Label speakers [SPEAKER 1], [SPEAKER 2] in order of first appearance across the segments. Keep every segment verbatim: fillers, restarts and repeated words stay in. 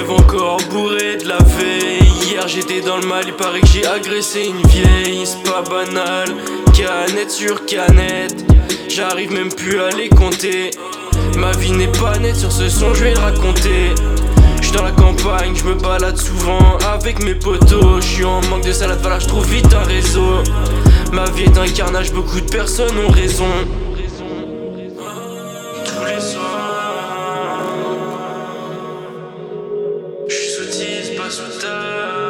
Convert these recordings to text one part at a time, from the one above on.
[SPEAKER 1] lève encore bourré de la veille. Hier j'étais dans le mal, il paraît que j'ai agressé une vieille. C'est pas banal, canette sur canette, j'arrive même plus à les compter. Ma vie n'est pas nette, sur ce son je vais le raconter. J'suis dans la campagne, j'me balade souvent avec mes potos. J'suis en manque de salade, voilà j'trouve vite un réseau. Ma vie est un carnage, beaucoup de personnes ont raison. Tous les soirs, j'suis sous tise, pas sous tasse.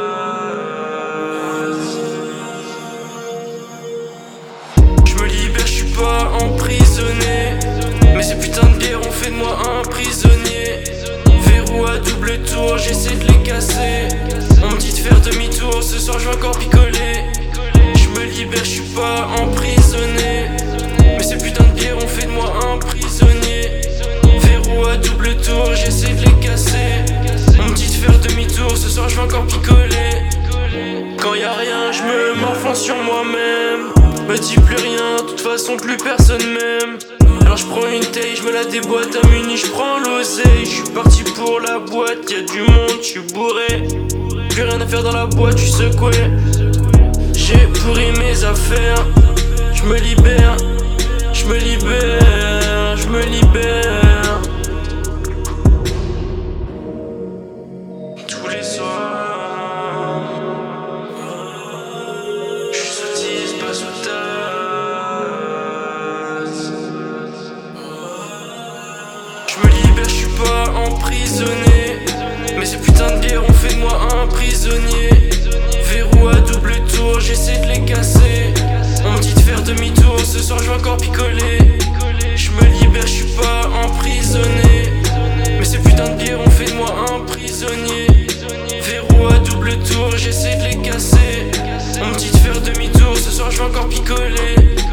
[SPEAKER 1] J'me libère, j'suis pas emprisonné, mais ces putains de bières ont fait de moi un prisonnier. Verrou à double tour, j'essaie de les casser. On me dit de faire demi-tour, ce soir je vais encore picoler. Je me libère, je suis pas emprisonné, mais ces putains de bières ont fait de moi un prisonnier. Verrou à double tour, j'essaie de les casser. On me dit de faire demi-tour, ce soir je vais encore picoler. Quand y a rien, je me m'enfonce sur moi-même. Me dis plus rien, de toute façon plus personne m'aime. Alors je prends une taille, je me la déboîte à Muni, je prends l'oseille. Je suis parti pour la boîte, y'a du monde, je suis bourré. Plus rien à faire dans la boîte, je suis secoué. J'ai pourri mes affaires, je me libère, je me libère, je me libère. Tous les soirs, je suis sous tise, pas sous tasse. Je me libère, je suis pas emprisonné, mais ces putains de bières ont fait de moi un prisonnier. Verrou à double tour, j'essaie de les casser. On me dit de faire demi-tour, ce soir je vais encore picoler. Je me libère, je suis pas emprisonné, mais ces putains de bières ont fait de moi un prisonnier. Verrou à double tour, j'essaie de les casser. On me dit de faire demi-tour, ce soir je vais encore picoler.